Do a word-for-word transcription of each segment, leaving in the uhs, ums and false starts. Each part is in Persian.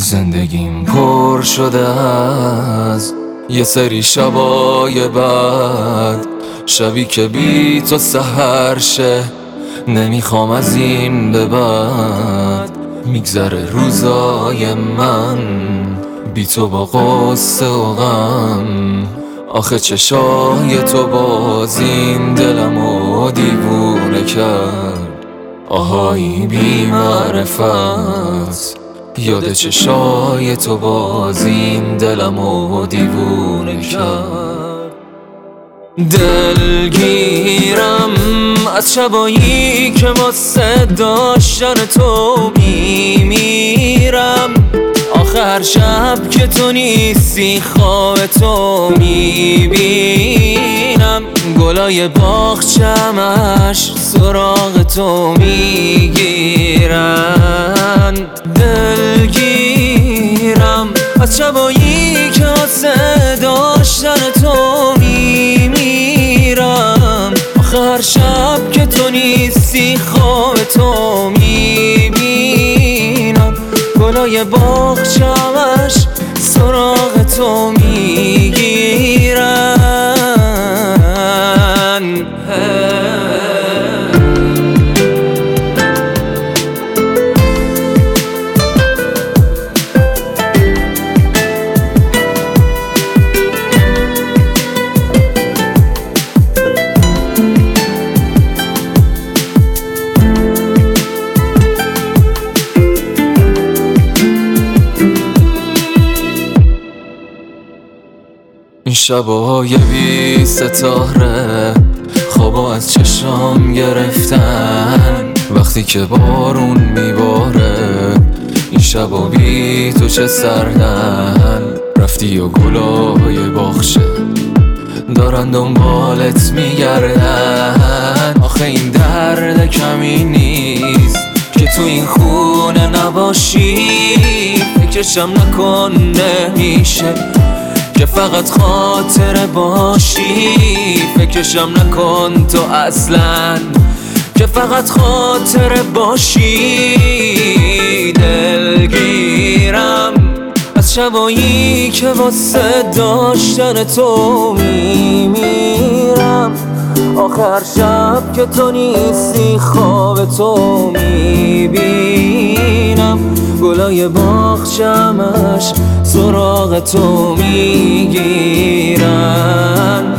زندگیم پر شده از یه سری شبای بعد، شبی که بی تو سحر شه. نمیخوام از این به بعد میگذره روزای من بی تو با قصه و غم. آخه چشای تو باز این دلمو دیوونه کرد، آهایی بی معرفت. یاد چشای تو باز این دلمو دیوونه کرد. دلگیرم از شبایی که واسه داشتن تو میمیرم. آخر شب که تو نیستی خواب تو میبینم. گلای باغچه‌مش سراغ تو میگیرن. دلگیرم از شبایی که واسه داشتن تو میمیرم. آخر شب که تو نیستی خواب تو میبینم. گلای باغچه‌مش سراغ تو میگیرن. این شبای بی ستاره خوابو از چشام گرفتن. وقتی که بارون میباره این شبا بی تو چه سردن. رفتی و گلای باغچه دارن دنبالت میگردن. آخه این درد کمی نیست که تو این خونه نباشی. فکرشم نکن نمیشه که فقط خاطره باشی. فکرشم نکن تو اصلا که فقط خاطره باشی. دلگیرم از شبایی که واسه داشتن تو میمیرم. آخر شب که تو نیستی خواب تو میبینم. گلای باغچه‌مش سراغ تو میگیرن.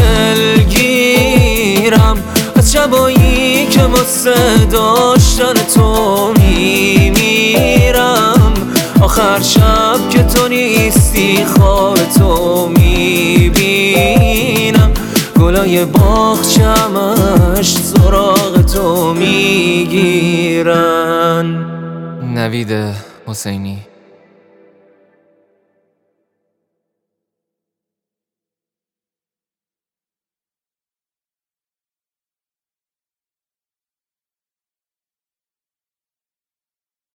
دلگیرم از شبایی که واسه داشتن تو میمیرم. آخر شب که تو نیستی خواب تو میبینم. گلای باغچه‌مش سراغ تو میگیرن. نوید حسینی.